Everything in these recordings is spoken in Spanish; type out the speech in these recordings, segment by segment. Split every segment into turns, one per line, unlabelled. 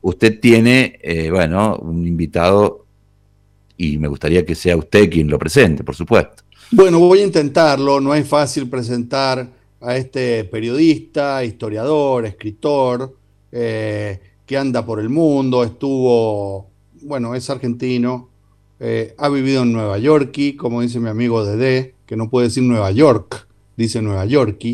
usted tiene, bueno, un invitado y me gustaría que sea usted quien lo presente, por supuesto.
Bueno, voy a intentarlo. No es fácil presentar a este periodista, historiador, escritor, que anda por el mundo. Bueno, es argentino, ha vivido en Nueva York, como dice mi amigo Dede, que no puede decir Nueva York, dice Nueva York.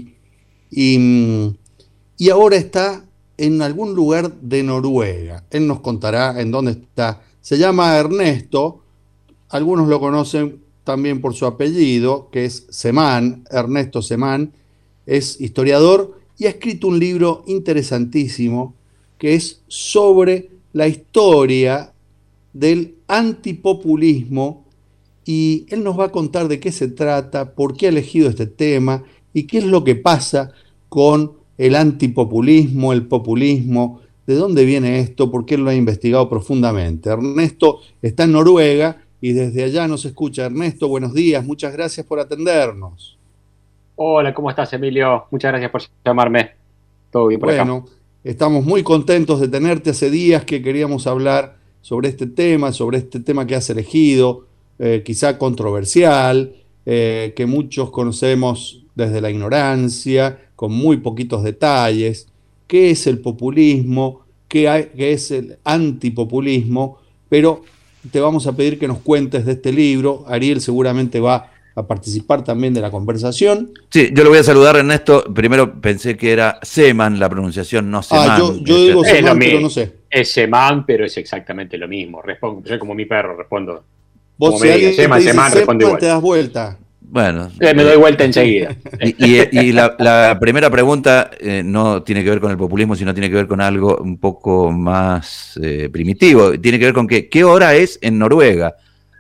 Y ahora está en algún lugar de Noruega. Él nos contará en dónde está. Se llama Ernesto. Algunos lo conocen también por su apellido, que es Semán, Ernesto Semán. Es historiador y ha escrito un libro interesantísimo que es sobre la historia del antipopulismo, y él nos va a contar de qué se trata, por qué ha elegido este tema y qué es lo que pasa con el antipopulismo, el populismo, de dónde viene esto, porque él lo ha investigado profundamente. Ernesto está en Noruega y desde allá nos escucha. Ernesto, buenos días, muchas gracias por atendernos.
Hola, ¿cómo estás, Emilio? Muchas gracias por llamarme. Todo bien por acá.
Bueno, estamos muy contentos de tenerte. Hace días que queríamos hablar sobre este tema que has elegido, quizá controversial, que muchos conocemos desde la ignorancia, con muy poquitos detalles. ¿Qué es el populismo? ¿Qué es el antipopulismo? Pero te vamos a pedir que nos cuentes de este libro. Ariel seguramente va a participar también de la conversación.
Sí, yo lo voy a saludar, Ernesto. Primero pensé que era Semán la pronunciación, no Semán.
Yo digo Semán, pero no sé.
Es Semán, pero es exactamente lo mismo. Soy como mi perro, respondo.
Vos, si alguien te dice Semán, te das vuelta.
Bueno,
me doy vuelta enseguida.
Y la primera pregunta no tiene que ver con el populismo, sino tiene que ver con algo un poco más primitivo. Tiene que ver con ¿qué hora es en Noruega?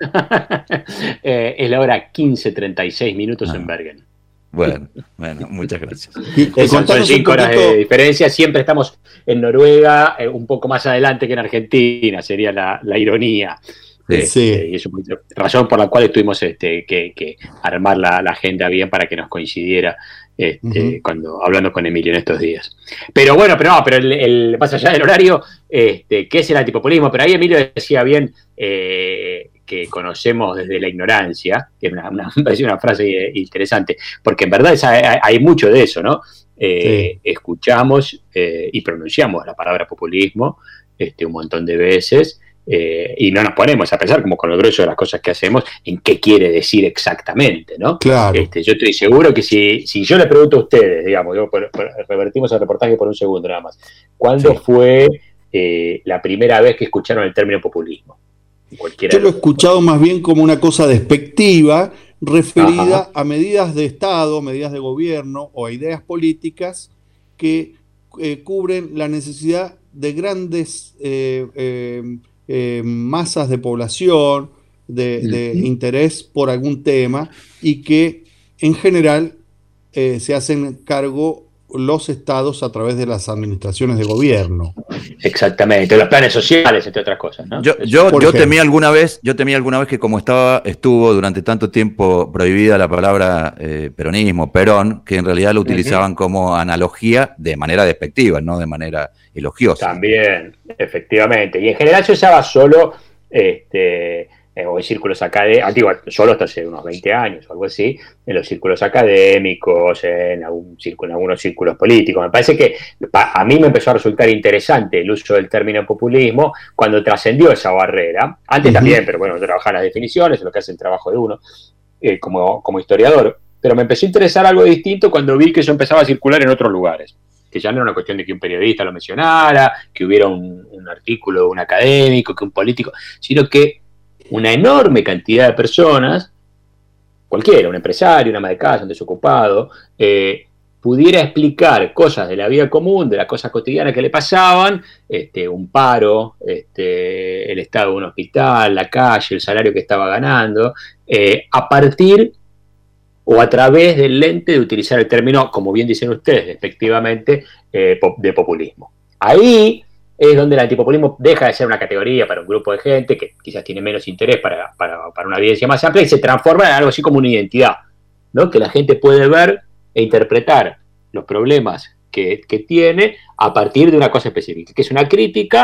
Es la hora 15:36 en Bergen.
Bueno, muchas gracias.
Son 5 horas de diferencia. Siempre estamos en Noruega, un poco más adelante que en Argentina, sería la ironía.
Sí.
Y es una razón por la cual tuvimos que armar la agenda bien para que nos coincidiera cuando hablando con Emilio en estos días. Pero bueno, pero más allá del horario, ¿qué es el antipopulismo? Pero ahí Emilio decía bien que conocemos desde la ignorancia, que me pareció una frase interesante, porque en verdad hay mucho de eso, ¿no?
Sí.
Escuchamos y pronunciamos la palabra populismo un montón de veces, y no nos ponemos a pensar, como con el grueso de las cosas que hacemos, en qué quiere decir exactamente, ¿no?
Claro.
Yo estoy seguro que si yo le pregunto a ustedes, digamos, revertimos el reportaje por un segundo nada más, ¿cuándo fue la primera vez que escucharon el término populismo?
Yo lo he escuchado más bien como una cosa despectiva, referida a medidas de Estado, medidas de gobierno o a ideas políticas que cubren la necesidad de grandes masas de población, de interés por algún tema, y que en general se hacen cargo los estados a través de las administraciones de gobierno.
Exactamente, los planes sociales, entre otras cosas, ¿no?
Yo temí alguna vez que como estuvo durante tanto tiempo prohibida la palabra peronismo, Perón, que en realidad lo utilizaban como analogía de manera despectiva, no de manera elogiosa.
También, efectivamente. Y en general se usaba solo o en círculos académicos, solo hasta hace unos 20 años o algo así, en los círculos académicos, en algunos círculos políticos. Me parece que a mí me empezó a resultar interesante el uso del término populismo cuando trascendió esa barrera. Antes también, pero bueno, trabajar las definiciones, es lo que hace el trabajo de uno como historiador. Pero me empezó a interesar algo distinto cuando vi que eso empezaba a circular en otros lugares. Que ya no era una cuestión de que un periodista lo mencionara, que hubiera un artículo de un académico, que un político, sino que una enorme cantidad de personas, cualquiera, un empresario, una ama de casa, un desocupado, pudiera explicar cosas de la vida común, de las cosas cotidianas que le pasaban, un paro, el estado de un hospital, la calle, el salario que estaba ganando, a partir o a través del lente de utilizar el término, como bien dicen ustedes, efectivamente, de populismo. Ahí es donde el antipopulismo deja de ser una categoría para un grupo de gente que quizás tiene menos interés para una audiencia más amplia, y se transforma en algo así como una identidad, ¿no? Que la gente puede ver e interpretar los problemas que tiene a partir de una cosa específica, que es una crítica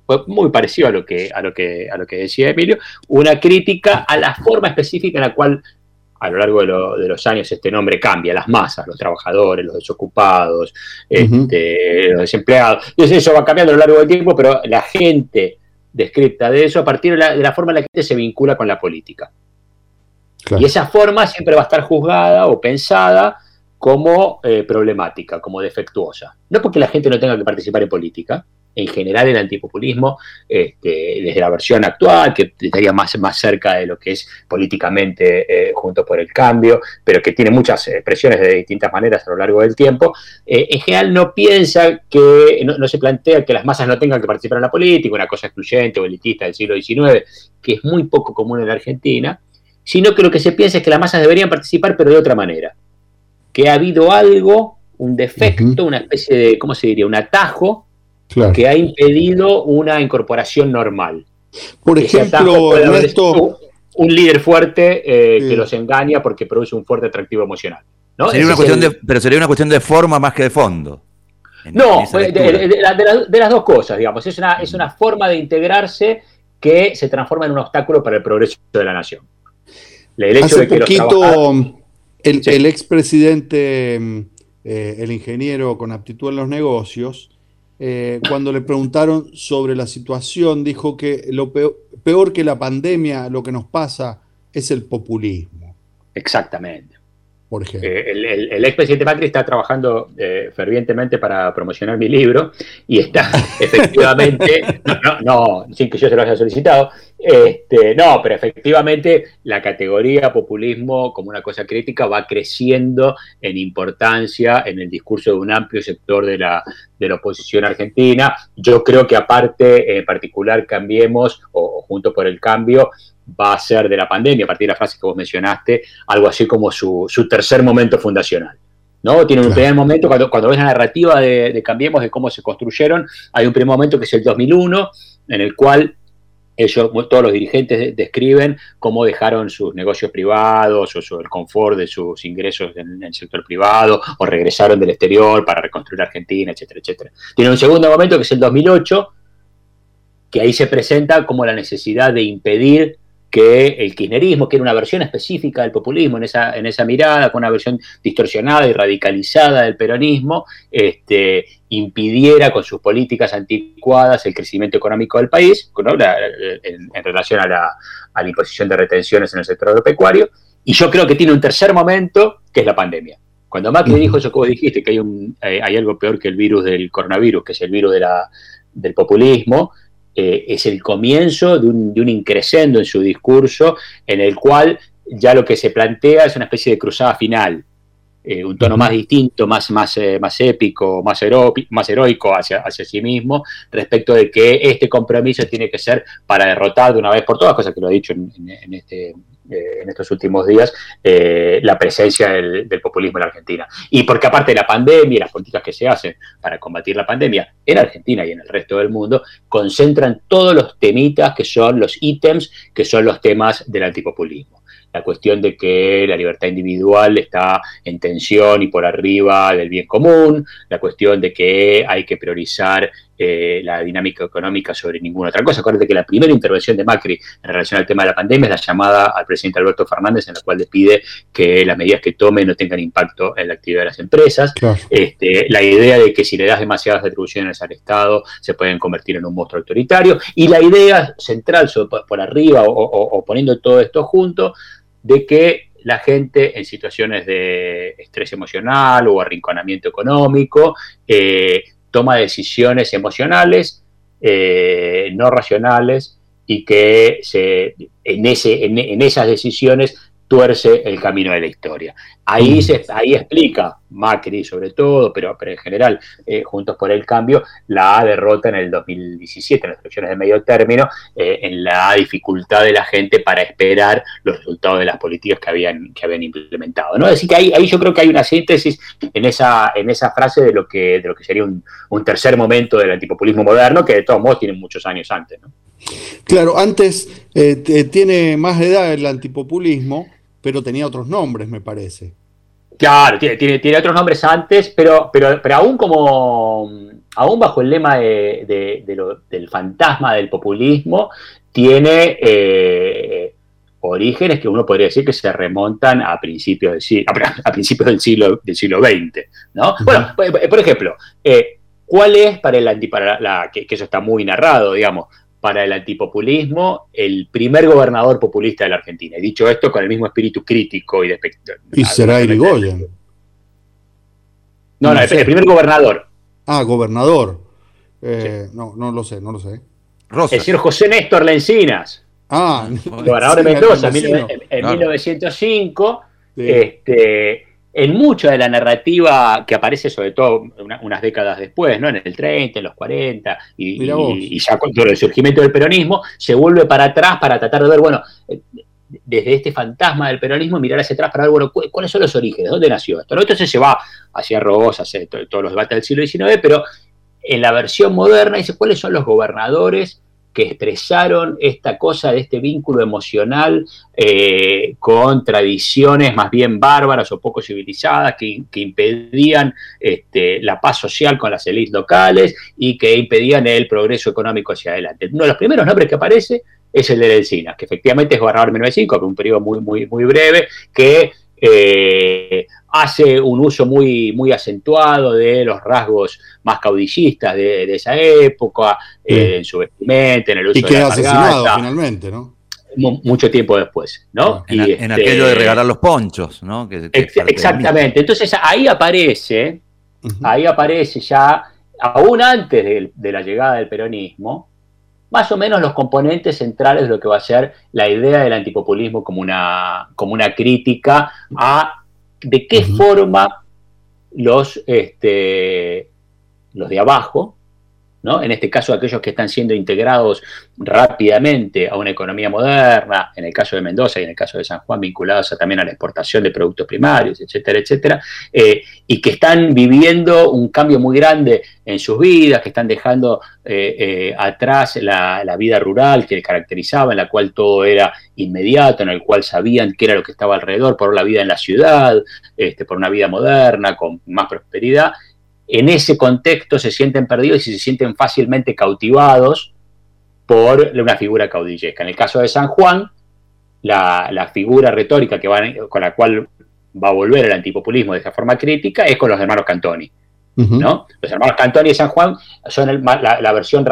pues muy parecido a lo que decía Emilio, una crítica a la forma específica en la cual a lo largo de los años este nombre cambia, las masas, los trabajadores, los desocupados, los desempleados. Entonces eso va cambiando a lo largo del tiempo, pero la gente descripta de eso a partir de la forma en la que gente se vincula con la política. Claro. Y esa forma siempre va a estar juzgada o pensada como problemática, como defectuosa. No porque la gente no tenga que participar en política. En general el antipopulismo, desde la versión actual, que estaría más cerca de lo que es políticamente Juntos por el Cambio, pero que tiene muchas expresiones de distintas maneras a lo largo del tiempo, en general no piensa que, no se plantea que las masas no tengan que participar en la política, una cosa excluyente o elitista del siglo XIX, que es muy poco común en la Argentina, sino que lo que se piensa es que las masas deberían participar, pero de otra manera. Que ha habido algo, un defecto, una especie de, ¿cómo se diría?, un atajo, claro, que ha impedido una incorporación normal.
Por ejemplo, Ernesto,
un líder fuerte que los engaña porque produce un fuerte atractivo emocional, ¿no?
Pero sería una cuestión de forma más que de fondo.
No, de las dos cosas, digamos. Es una forma de integrarse que se transforma en un obstáculo para el progreso de la nación. El hecho
Hace
de que
poquito el expresidente, el ingeniero con aptitud en los negocios, cuando le preguntaron sobre la situación, dijo que lo peor que la pandemia, lo que nos pasa, es el populismo.
Exactamente.
Por ejemplo.
El expresidente Macri está trabajando fervientemente para promocionar mi libro y está efectivamente, no, sin que yo se lo haya solicitado, pero efectivamente la categoría populismo como una cosa crítica va creciendo en importancia en el discurso de un amplio sector de la oposición argentina. Yo creo que aparte, en particular, Cambiemos o Juntos por el Cambio, va a ser de la pandemia, a partir de la frase que vos mencionaste, algo así como su tercer momento fundacional, ¿no? Tiene un primer momento, cuando ves la narrativa de Cambiemos, de cómo se construyeron, hay un primer momento que es el 2001, en el cual todos los dirigentes describen cómo dejaron sus negocios privados o el confort de sus ingresos en el sector privado, o regresaron del exterior para reconstruir Argentina, etcétera, etcétera. Tiene un segundo momento que es el 2008, que ahí se presenta como la necesidad de impedir que el kirchnerismo, que era una versión específica del populismo en esa mirada, con una versión distorsionada y radicalizada del peronismo, impidiera con sus políticas anticuadas el crecimiento económico del país, ¿no? en relación a la imposición de retenciones en el sector agropecuario. Y yo creo que tiene un tercer momento, que es la pandemia. Cuando Macri dijo eso que vos dijiste, que hay algo peor que el virus del coronavirus, que es el virus del populismo, es el comienzo de un increscendo en su discurso, en el cual ya lo que se plantea es una especie de cruzada final, un tono más distinto, más épico, más heroico hacia sí mismo, respecto de que este compromiso tiene que ser para derrotar de una vez por todas, cosa que lo ha dicho en estos últimos días, la presencia del populismo en la Argentina. Y porque aparte de la pandemia y las políticas que se hacen para combatir la pandemia en Argentina y en el resto del mundo, concentran todos los temitas que son los ítems, que son los temas del antipopulismo. La cuestión de que la libertad individual está en tensión y por arriba del bien común, la cuestión de que hay que priorizar la dinámica económica sobre ninguna otra cosa. Acuérdate que la primera intervención de Macri en relación al tema de la pandemia es la llamada al presidente Alberto Fernández, en la cual le pide que las medidas que tome no tengan impacto en la actividad de las empresas. Claro. La idea de que si le das demasiadas atribuciones al Estado se pueden convertir en un monstruo autoritario. Y la idea central por arriba o poniendo todo esto junto, de que la gente en situaciones de estrés emocional o arrinconamiento económico toma decisiones emocionales, no racionales, y que en esas decisiones tuerce el camino de la historia. Ahí explica Macri sobre todo, pero en general Juntos por el Cambio, la derrota en el 2017, en las elecciones de medio término, en la dificultad de la gente para esperar los resultados de las políticas que habían implementado, ¿no? Así que ahí yo creo que hay una síntesis en esa frase de lo que sería un tercer momento del antipopulismo moderno, que de todos modos tiene muchos años antes, ¿no?
Claro, antes tiene más edad el antipopulismo, pero tenía otros nombres, me parece.
Claro, tiene otros nombres antes, pero aún bajo el lema del fantasma del populismo, tiene orígenes que uno podría decir que se remontan a principios del siglo XX, ¿no? Bueno, por ejemplo, ¿cuál es que eso está muy narrado, digamos, para el antipopulismo, el primer gobernador populista de la Argentina? He dicho esto con el mismo espíritu crítico y de
Y será Irigoyen.
No, el primer gobernador.
Ah, gobernador.
Sí.
No lo sé.
Rosa. El señor José Néstor Lencinas. Gobernador de Mendoza en 1905. Sí. En mucha de la narrativa que aparece, sobre todo unas décadas después, ¿no? En el 30, en los 40, y ya con todo el surgimiento del peronismo, se vuelve para atrás para tratar de ver, bueno, desde este fantasma del peronismo, mirar hacia atrás para ver, bueno, cuáles son los orígenes, dónde nació esto, ¿no? Entonces se va hacia Rosas, hacia todos los debates del siglo XIX, pero en la versión moderna dice cuáles son los gobernadores que expresaron esta cosa de este vínculo emocional con tradiciones más bien bárbaras o poco civilizadas que impedían la paz social con las élites locales y que impedían el progreso económico hacia adelante. Uno de los primeros nombres que aparece es el de Lencinas, que efectivamente es gobernador en 1905, un periodo muy breve, que hace un uso muy acentuado de los rasgos más caudillistas de esa época, en su vestimenta, en el uso de la alpargata. Y queda asesinado
finalmente, ¿no?
Mucho tiempo después, ¿no?
En aquello de regalar los ponchos, ¿no?
Exactamente. Entonces ahí aparece ya, aún antes de la llegada del peronismo, más o menos los componentes centrales de lo que va a ser la idea del antipopulismo como una crítica a de qué forma los de abajo, ¿no? En este caso aquellos que están siendo integrados rápidamente a una economía moderna, en el caso de Mendoza y en el caso de San Juan, vinculados también a la exportación de productos primarios, etcétera, y que están viviendo un cambio muy grande en sus vidas, que están dejando atrás la vida rural que les caracterizaba, en la cual todo era inmediato, en el cual sabían qué era lo que estaba alrededor, por la vida en la ciudad, por una vida moderna, con más prosperidad. En ese contexto se sienten perdidos y se sienten fácilmente cautivados por una figura caudillesca. En el caso de San Juan, la figura retórica con la cual va a volver el antipopulismo de esa forma crítica es con los hermanos Cantoni, ¿no? Los hermanos Cantoni y San Juan son la versión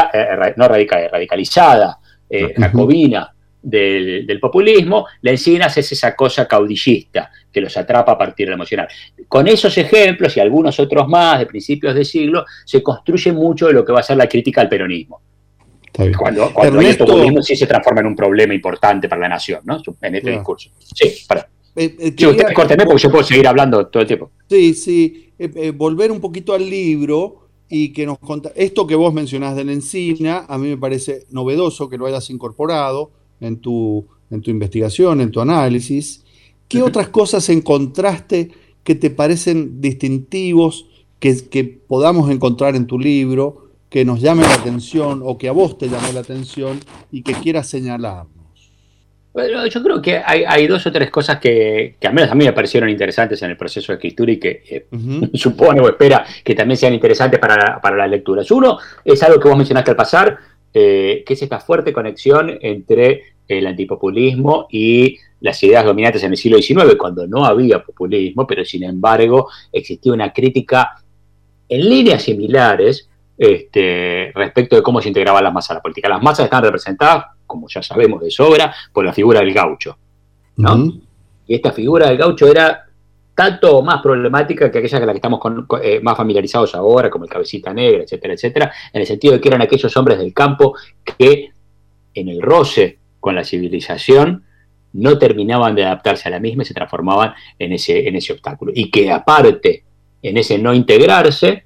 radicalizada, jacobina del populismo. Lencinas es esa cosa caudillista que los atrapa a partir del emocional. Con esos ejemplos y algunos otros más de principios de siglo se construye mucho de lo que va a ser la crítica al peronismo. Cuando el populismo sí se transforma en un problema importante para la nación, ¿no? En este discurso. Sí, para. Usted córteme porque yo puedo seguir hablando todo el tiempo.
Sí. Volver un poquito al libro y que nos conta. Esto que vos mencionás de Lencina, a mí me parece novedoso que lo hayas incorporado en tu investigación, en tu análisis. ¿Qué otras cosas encontraste que te parecen distintivos, que podamos encontrar en tu libro, que nos llame la atención o que a vos te llamó la atención y que quieras señalarnos?
Bueno, yo creo que hay dos o tres cosas que al menos a mí me parecieron interesantes en el proceso de escritura y que supone o espera que también sean interesantes para las lecturas. Uno es algo que vos mencionaste al pasar, que es esta fuerte conexión entre el antipopulismo y las ideas dominantes en el siglo XIX, cuando no había populismo, pero sin embargo existía una crítica en líneas similares respecto de cómo se integraban las masas a la política. Las masas están representadas, como ya sabemos de sobra, por la figura del gaucho, ¿no? Y esta figura del gaucho era tanto más problemática que aquella con la que estamos más familiarizados ahora, como el Cabecita Negra, etcétera, en el sentido de que eran aquellos hombres del campo que en el roce con la civilización no terminaban de adaptarse a la misma y se transformaban en ese obstáculo. Y que aparte, en ese no integrarse,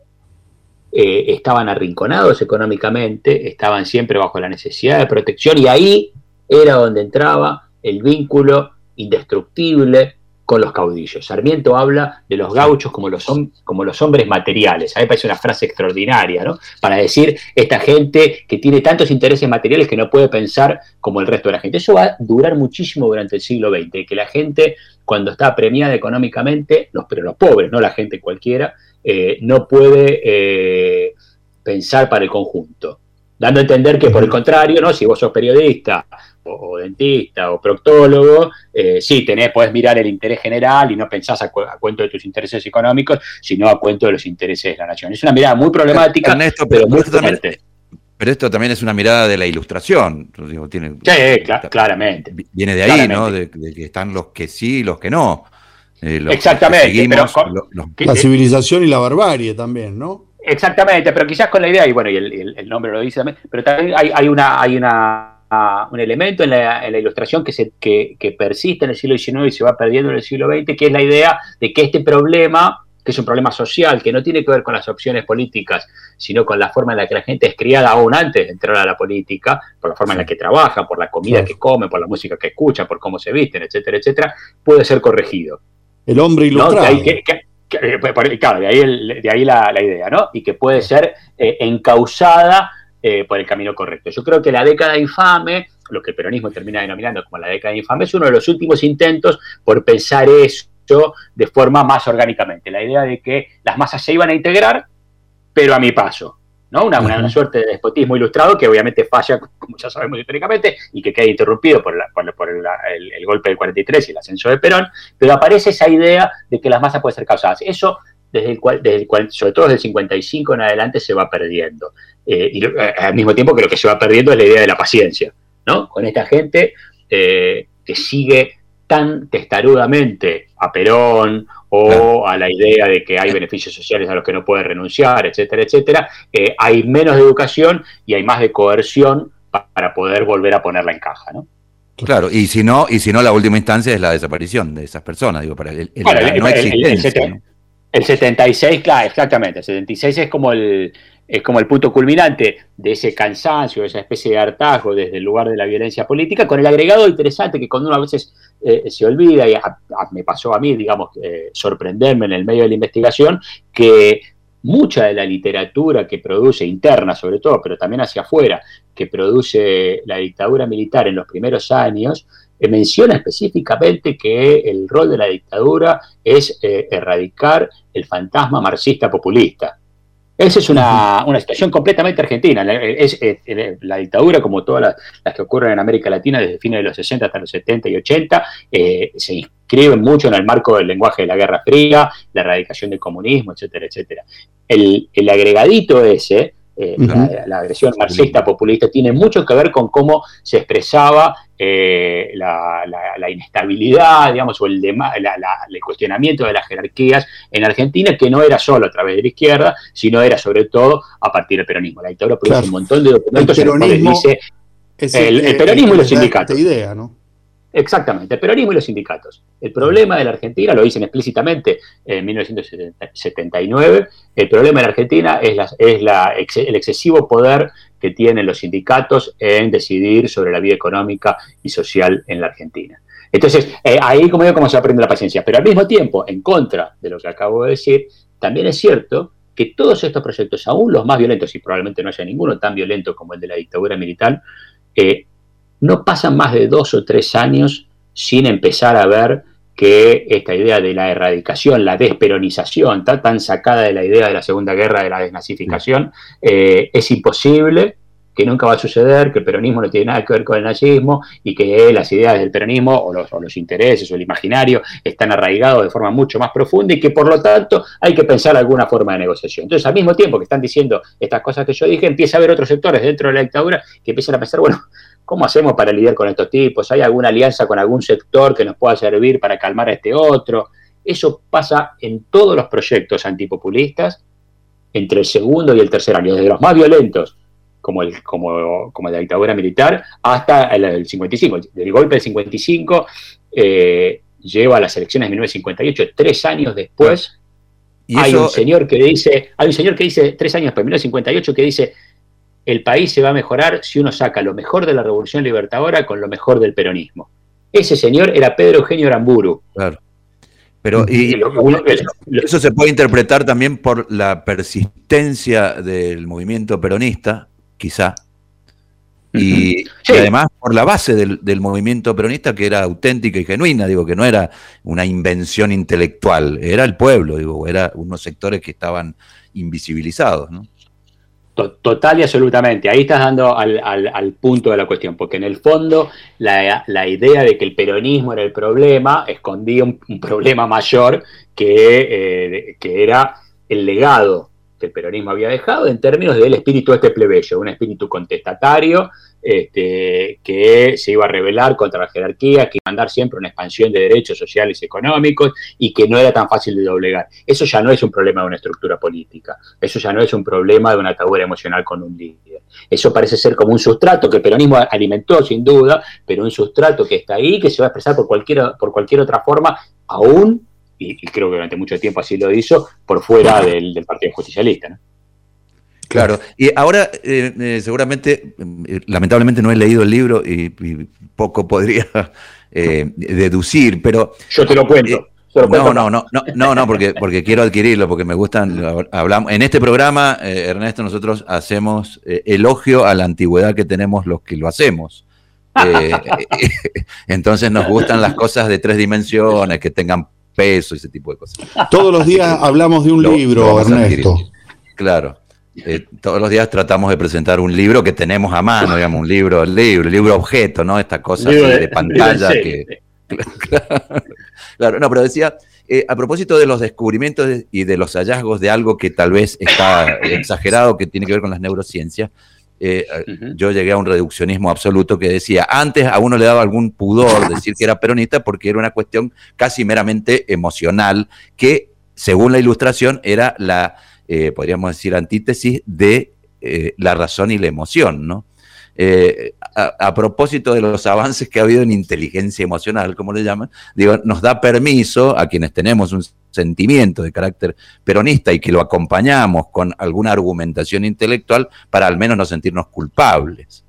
estaban arrinconados económicamente, estaban siempre bajo la necesidad de protección, y ahí era donde entraba el vínculo indestructible con los caudillos. Sarmiento habla de los gauchos como los hombres materiales. A mí me parece una frase extraordinaria, ¿no? Para decir esta gente que tiene tantos intereses materiales que no puede pensar como el resto de la gente. Eso va a durar muchísimo durante el siglo XX, que la gente cuando está premiada económicamente, pero los pobres, no la gente cualquiera, no puede pensar para el conjunto. Dando a entender que, por el contrario, ¿no? Si vos sos periodista o dentista o proctólogo, sí, podés mirar el interés general y no pensás a cuento de tus intereses económicos, sino a cuento de los intereses de la nación. Es una mirada muy problemática,
Ernesto,
pero muy fuerte.
Pero esto también es una mirada de la Ilustración. Digo,
Claramente.
Viene de ahí, claramente, ¿no? De que están los que sí y los que no.
Exactamente.
Los que seguimos,
la civilización y la barbarie también, ¿no?
Exactamente, pero quizás con la idea, y bueno, y el nombre lo dice también, pero también hay un elemento en la Ilustración que persiste en el siglo XIX y se va perdiendo en el siglo XX, que es la idea de que este problema, que es un problema social, que no tiene que ver con las opciones políticas, sino con la forma en la que la gente es criada aún antes de entrar a la política, por la forma en la que trabaja, por la comida que come, por la música que escucha, por cómo se visten, etcétera, etcétera, puede ser corregido.
El hombre ilustrado.
¿No? Claro, de ahí la idea, ¿no? Y que puede ser encauzada por el camino correcto. Yo creo que la década infame, lo que el peronismo termina denominando como la década infame, es uno de los últimos intentos por pensar eso de forma más orgánicamente. La idea de que las masas se iban a integrar, pero a mi paso, ¿no? Una suerte de despotismo ilustrado que obviamente falla, como ya sabemos históricamente, y que queda interrumpido por el golpe del 43 y el ascenso de Perón, pero aparece esa idea de que las masas pueden ser causadas. Eso, sobre todo desde el 55 en adelante, se va perdiendo. Y al mismo tiempo que lo que se va perdiendo es la idea de la paciencia, ¿no? Con esta gente que sigue tan testarudamente a Perón o a la idea de que hay beneficios sociales a los que no puede renunciar, etcétera, etcétera, hay menos de educación y hay más de coerción para poder volver a ponerla en caja, ¿no?
Claro, y si no, la última instancia es la desaparición de esas personas, digo, para la no existencia, ¿no?
El 76, claro, exactamente, el 76 es como el punto culminante de ese cansancio, de esa especie de hartazgo desde el lugar de la violencia política, con el agregado interesante que cuando uno a veces se olvida, y me pasó a mí, digamos, sorprenderme en el medio de la investigación, que mucha de la literatura que produce, interna sobre todo, pero también hacia afuera, que produce la dictadura militar en los primeros años, menciona específicamente que el rol de la dictadura es erradicar el fantasma marxista populista. Esa es una situación completamente argentina. La dictadura, como todas las que ocurren en América Latina desde fines de los 60 hasta los 70 y 80, se inscriben mucho en el marco del lenguaje de la Guerra Fría, la erradicación del comunismo, etcétera, etcétera. El agregadito ese, la agresión marxista populista, tiene mucho que ver con cómo se expresaba la inestabilidad, digamos, o el cuestionamiento de las jerarquías en Argentina, que no era solo a través de la izquierda, sino era sobre todo a partir del peronismo. La dictadura produce un montón de documentos en los cuales dice el peronismo y los sindicatos.
Idea, ¿no?
Exactamente, el peronismo y los sindicatos. El problema de la Argentina, lo dicen explícitamente en 1979, el problema de la Argentina es el excesivo poder que tienen los sindicatos en decidir sobre la vida económica y social en la Argentina. Entonces, ahí como se aprende la paciencia, pero al mismo tiempo, en contra de lo que acabo de decir, también es cierto que todos estos proyectos, aún los más violentos, y probablemente no haya ninguno tan violento como el de la dictadura militar, no pasan más de 2 o 3 años sin empezar a ver que esta idea de la erradicación, la desperonización, está tan sacada de la idea de la Segunda Guerra, de la desnazificación, es imposible, que nunca va a suceder, que el peronismo no tiene nada que ver con el nazismo y que las ideas del peronismo o los intereses o el imaginario están arraigados de forma mucho más profunda y que por lo tanto hay que pensar alguna forma de negociación. Entonces, al mismo tiempo que están diciendo estas cosas que yo dije, empieza a haber otros sectores dentro de la dictadura que empiezan a pensar, bueno, ¿cómo hacemos para lidiar con estos tipos? ¿Hay alguna alianza con algún sector que nos pueda servir para calmar a este otro? Eso pasa en todos los proyectos antipopulistas entre el segundo y el tercer año, desde los más violentos, como la dictadura militar, hasta el 55. Del golpe del 55 lleva a las elecciones de 1958, 3 años después. ¿Y hay un señor que dice 3 años después, 1958, que dice: el país se va a mejorar si uno saca lo mejor de la Revolución Libertadora con lo mejor del peronismo. Ese señor era Pedro Eugenio Aramburu.
Claro. Pero eso se puede interpretar también por la persistencia del movimiento peronista, quizá, Y además por la base del movimiento peronista, que era auténtica y genuina, digo, que no era una invención intelectual, era el pueblo, digo, era unos sectores que estaban invisibilizados, ¿no?
Total y absolutamente. Ahí estás dando al punto de la cuestión, porque en el fondo la idea de que el peronismo era el problema escondía un problema mayor que era el legado que el peronismo había dejado en términos del espíritu plebeyo, un espíritu contestatario que se iba a rebelar contra la jerarquía, que iba a andar siempre una expansión de derechos sociales y económicos y que no era tan fácil de doblegar. Eso ya no es un problema de una estructura política, eso ya no es un problema de una atadura emocional con un líder. Eso parece ser como un sustrato que el peronismo alimentó sin duda, pero un sustrato que está ahí, que se va a expresar por cualquier otra forma, aún, y creo que durante mucho tiempo así lo hizo, por fuera del Partido Justicialista, ¿no?
Claro, y ahora seguramente, lamentablemente no he leído el libro y poco podría deducir, pero...
Yo te lo cuento.
No, porque quiero adquirirlo, porque me gustan, hablamos, en este programa, Ernesto, nosotros hacemos elogio a la antigüedad que tenemos los que lo hacemos. Entonces nos gustan las cosas de 3 dimensiones, que tengan peso, ese tipo de cosas.
Todos los días hablamos de un libro, Ernesto.
Claro. Todos los días tratamos de presentar un libro que tenemos a mano, digamos, un libro objeto, ¿no? Esta cosa de pantalla que... Claro, no, pero decía, a propósito de los descubrimientos y de los hallazgos de algo que tal vez está exagerado, que tiene que ver con las neurociencias, yo llegué a un reduccionismo absoluto que decía, antes a uno le daba algún pudor decir que era peronista porque era una cuestión casi meramente emocional, que según la Ilustración era la... podríamos decir, antítesis de la razón y la emoción, ¿no? A propósito de los avances que ha habido en inteligencia emocional, como le llaman, digo, nos da permiso a quienes tenemos un sentimiento de carácter peronista y que lo acompañamos con alguna argumentación intelectual para al menos no sentirnos culpables.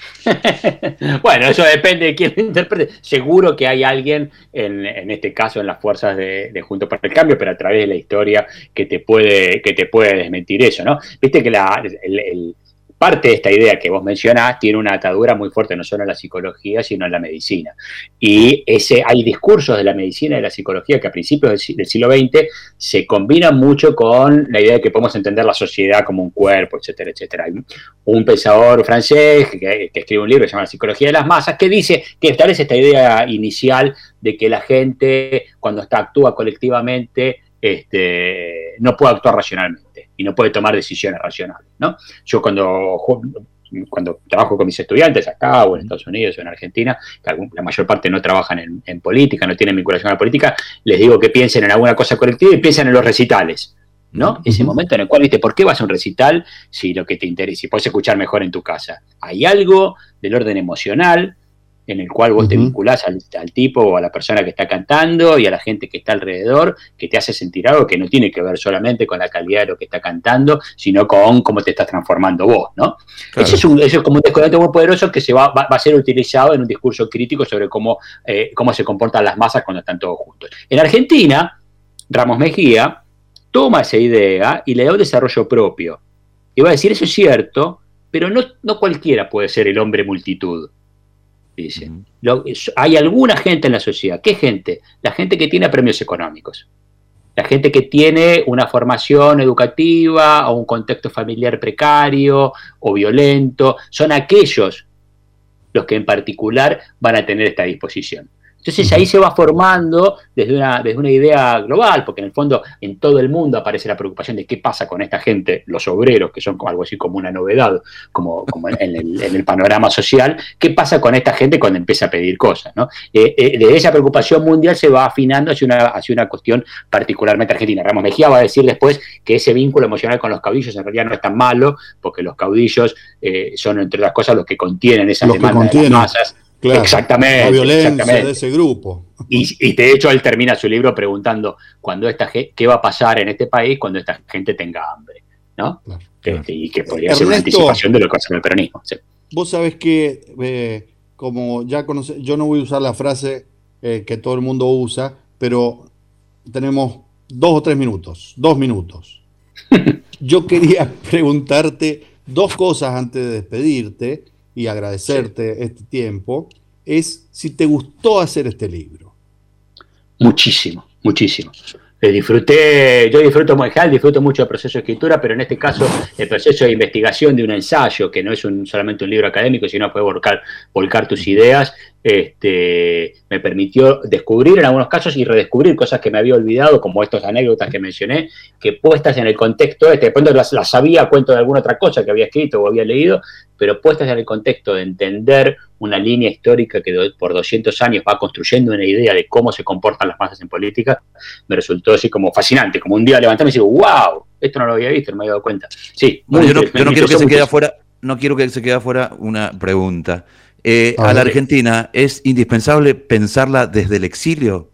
Bueno, eso depende de quién lo interprete. Seguro que hay alguien, en este caso en las fuerzas de Juntos por el Cambio, pero a través de la historia que te puede desmentir eso, ¿no? Viste que parte de esta idea que vos mencionás tiene una atadura muy fuerte no solo en la psicología, sino en la medicina. Y hay discursos de la medicina y de la psicología que a principios del siglo XX se combinan mucho con la idea de que podemos entender la sociedad como un cuerpo, etcétera, etcétera. Hay un pensador francés que escribe un libro que se llama La psicología de las masas, que dice que establece esta idea inicial de que la gente, cuando actúa colectivamente, no puede actuar racionalmente y no puede tomar decisiones racionales, ¿no? Yo cuando trabajo con mis estudiantes acá o en Estados Unidos o en Argentina, que la mayor parte no trabajan en política, no tienen vinculación a la política, les digo que piensen en alguna cosa colectiva y piensen en los recitales, ¿no? Ese momento en el cual, ¿viste? ¿Por qué vas a un recital si lo que te interesa, si puedes escuchar mejor en tu casa? Hay algo del orden emocional en el cual vos te vinculás al tipo o a la persona que está cantando y a la gente que está alrededor, que te hace sentir algo que no tiene que ver solamente con la calidad de lo que está cantando, sino con cómo te estás transformando vos, ¿no? Claro. Eso es como un desconecte muy poderoso que va a ser utilizado en un discurso crítico sobre cómo se comportan las masas cuando están todos juntos. En Argentina, Ramos Mejía toma esa idea y le da un desarrollo propio. Y va a decir, eso es cierto, pero no cualquiera puede ser el hombre multitud. Dice. Hay alguna gente en la sociedad. ¿Qué gente? La gente que tiene premios económicos. La gente que tiene una formación educativa o un contexto familiar precario o violento. Son aquellos los que en particular van a tener esta disposición. Entonces ahí se va formando desde una idea global, porque en el fondo en todo el mundo aparece la preocupación de qué pasa con esta gente, los obreros, que son algo así como una novedad, como en el panorama social, qué pasa con esta gente cuando empieza a pedir cosas, ¿no? De esa preocupación mundial se va afinando hacia una cuestión particularmente argentina. Ramos Mejía va a decir después que ese vínculo emocional con los caudillos en realidad no es tan malo, porque los caudillos son, entre otras cosas, los que contienen esas demandas de las masas.
Claro,
exactamente.
La violencia de ese grupo.
Y de hecho él termina su libro preguntando qué va a pasar en este país cuando esta gente tenga hambre, ¿no? Claro. Y que podría ser una anticipación de lo que va a hacer el peronismo. Sí.
Vos sabés que, como ya conocés, yo no voy a usar la frase que todo el mundo usa, pero tenemos 2 o 3 minutos, 2 minutos. Yo quería preguntarte 2 cosas antes de despedirte. y agradecerte este tiempo, es si te gustó hacer este libro.
Muchísimo, muchísimo. Yo disfruto disfruto mucho el proceso de escritura, pero en este caso el proceso de investigación de un ensayo, que no es solamente un libro académico, sino puede volcar tus ideas, me permitió descubrir en algunos casos y redescubrir cosas que me había olvidado, como estas anécdotas que mencioné, que puestas en el contexto de pronto las sabía a cuento de alguna otra cosa que había escrito o había leído, pero puestas en el contexto de entender una línea histórica que por 200 años va construyendo una idea de cómo se comportan las masas en política, me resultó así como fascinante, como un día levantarme y decir, wow, esto no lo había visto, no me había dado cuenta. Sí,
bueno, yo no quiero que se quede afuera, no quiero que se quede afuera una pregunta. ¿A la Argentina es indispensable pensarla desde el exilio?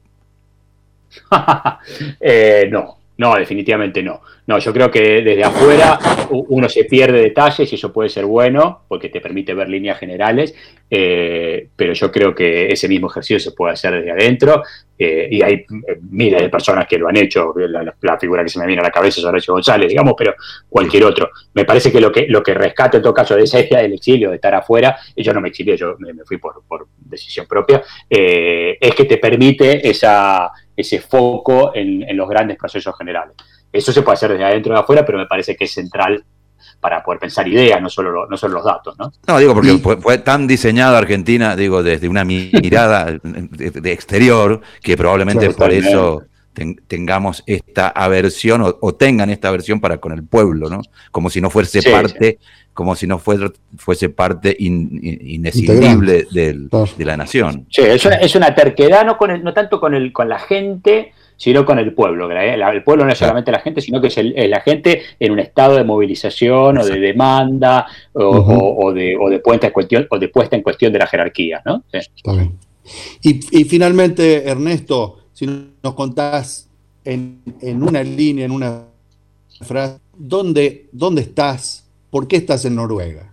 No, definitivamente no. No, yo creo que desde afuera uno se pierde detalles y eso puede ser bueno porque te permite ver líneas generales, pero yo creo que ese mismo ejercicio se puede hacer desde adentro y hay miles de personas que lo han hecho. La figura que se me viene a la cabeza es Horacio González, digamos, pero cualquier otro. Me parece que lo que rescato en todo caso de esa idea del exilio, de estar afuera, yo no me exilié, yo me fui por decisión propia, es que te permite ese foco en los grandes procesos generales. Eso se puede hacer desde adentro y de afuera, pero me parece que es central para poder pensar ideas, no solo los datos, ¿no?
No, digo, porque fue tan diseñada Argentina, digo, desde una mirada de exterior, que probablemente por eso tengamos esta aversión o tengan esta aversión para con el pueblo, ¿no? Como si no fuese parte, como si no fuese parte inescindible de la nación.
Sí, es una terquedad, no tanto con la gente, sino con el pueblo. El pueblo no es solamente la gente, sino que es la gente en un estado de movilización o de demanda o de puesta en cuestión de la jerarquía, ¿no? Sí.
Está bien. Y finalmente, Ernesto, si nos contás en una línea, en una frase, ¿dónde estás? ¿Por qué estás en Noruega?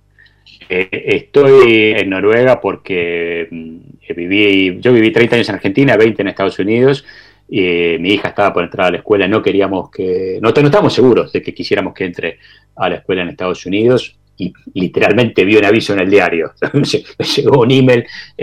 Estoy en Noruega porque yo viví 30 años en Argentina, 20 en Estados Unidos. Mi hija estaba por entrar a la escuela, no estábamos seguros de que quisiéramos que entre a la escuela en Estados Unidos y literalmente vi un aviso en el diario. Me llegó un email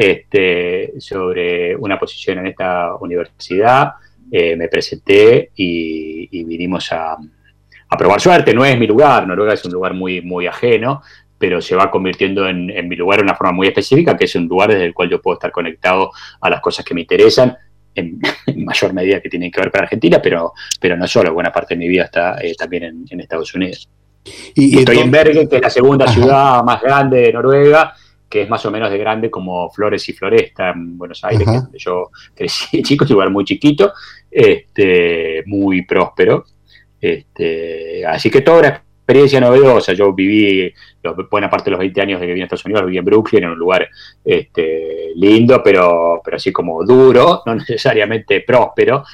sobre una posición en esta universidad, me presenté y vinimos a probar suerte. No es mi lugar, Noruega es un lugar muy, muy ajeno, pero se va convirtiendo en mi lugar de una forma muy específica, que es un lugar desde el cual yo puedo estar conectado a las cosas que me interesan, en mayor medida que tienen que ver con Argentina, pero no solo, buena parte de mi vida está también en Estados Unidos. Y estoy en Bergen, que es la segunda ciudad más grande de Noruega, que es más o menos de grande como Flores y Floresta en Buenos Aires, que yo crecí chico, es un lugar muy chiquito, muy próspero, así que toda una experiencia novedosa. Yo viví buena parte de los 20 años de que viví en Estados Unidos, viví en Brooklyn, en un lugar lindo, pero así como duro, no necesariamente próspero,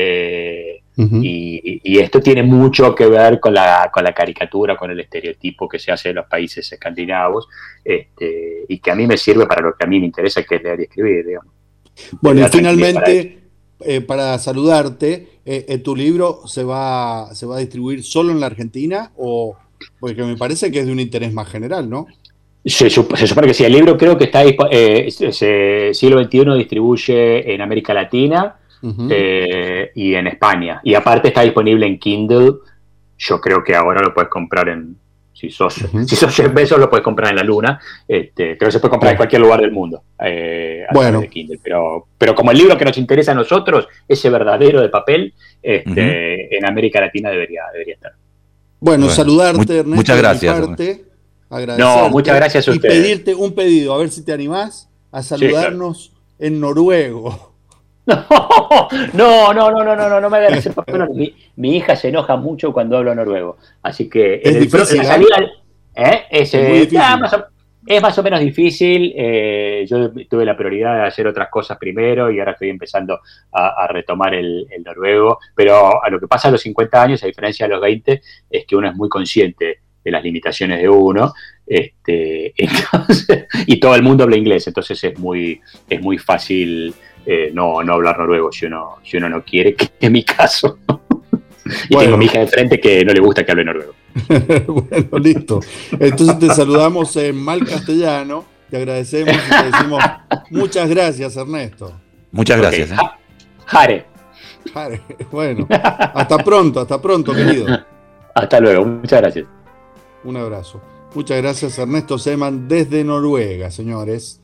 y esto tiene mucho que ver con la caricatura, con el estereotipo que se hace de los países escandinavos, y que a mí me sirve para lo que a mí me interesa, que es leer y escribir, digamos.
Bueno, y finalmente, para saludarte, ¿tu libro se va a distribuir solo en la Argentina? Porque me parece que es de un interés más general, ¿no?
Se supone que sí. El libro creo que está siglo XXI distribuye en América Latina y en España. Y aparte está disponible en Kindle. Yo creo que ahora lo puedes comprar si sos Jeff Bezos, lo puedes comprar en la luna, pero se puede comprar en cualquier lugar del mundo a través de Kindle. Pero como el libro que nos interesa a nosotros, ese verdadero de papel, en América Latina debería estar.
Bueno, saludarte, Ernesto.
Muchas gracias.
Muchas gracias a ustedes.
Y pedirte un pedido, a ver si te animás a saludarnos en noruego.
No me hagas hacer papel. Mi hija se enoja mucho cuando hablo noruego, así que
es difícil,
es más o menos difícil. Yo tuve la prioridad de hacer otras cosas primero y ahora estoy empezando a retomar el noruego, pero a lo que pasa a los 50 años, a diferencia de los 20, es que uno es muy consciente de las limitaciones de uno, entonces, y todo el mundo habla inglés, entonces es muy fácil no hablar noruego si uno no quiere, que es mi caso. Y tengo a mi hija de frente que no le gusta que hable noruego.
Bueno, listo. Entonces te saludamos en mal castellano, te agradecemos y te decimos muchas gracias, Ernesto.
Muchas gracias.
Ok. Jare.
Bueno, hasta pronto, querido.
Hasta luego, muchas gracias.
Un abrazo. Muchas gracias, Ernesto Seman, desde Noruega, señores.